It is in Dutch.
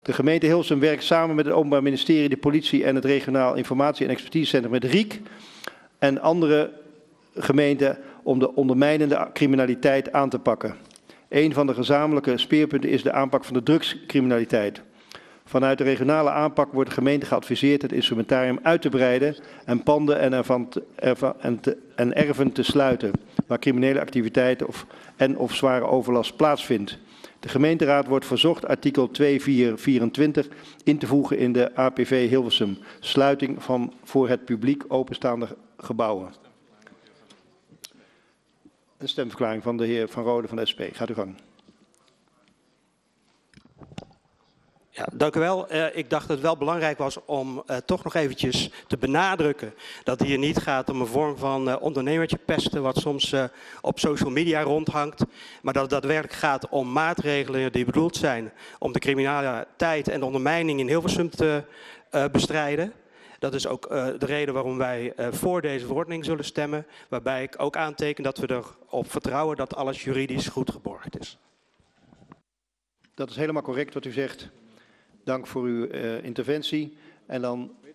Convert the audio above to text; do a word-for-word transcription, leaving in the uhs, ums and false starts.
De gemeente Hilversum werkt samen met het Openbaar Ministerie, de politie en het Regionaal Informatie- en Expertisecentrum, met R I C en andere gemeenten om de ondermijnende criminaliteit aan te pakken. Een van de gezamenlijke speerpunten is de aanpak van de drugscriminaliteit. Vanuit de regionale aanpak wordt de gemeente geadviseerd het instrumentarium uit te breiden en panden en, ervan te, ervan, en, te, en erven te sluiten, waar criminele activiteiten of, en of zware overlast plaatsvindt. De gemeenteraad wordt verzocht artikel tweehonderdvierentwintig in te voegen in de A P V Hilversum, sluiting van voor het publiek openstaande gebouwen. Een stemverklaring van de heer Van Rode van de S P. Gaat u gang. Ja, dank u wel. Uh, ik dacht dat het wel belangrijk was om uh, toch nog eventjes te benadrukken dat het hier niet gaat om een vorm van uh, ondernemertje pesten wat soms uh, op social media rondhangt, maar dat het daadwerkelijk gaat om maatregelen die bedoeld zijn om de criminaliteit en de ondermijning in Hilversum te uh, bestrijden. Dat is ook uh, de reden waarom wij uh, voor deze verordening zullen stemmen, waarbij ik ook aanteken dat we erop vertrouwen dat alles juridisch goed geborgd is. Dat is helemaal correct wat u zegt. Dank voor uw uh, interventie. En dan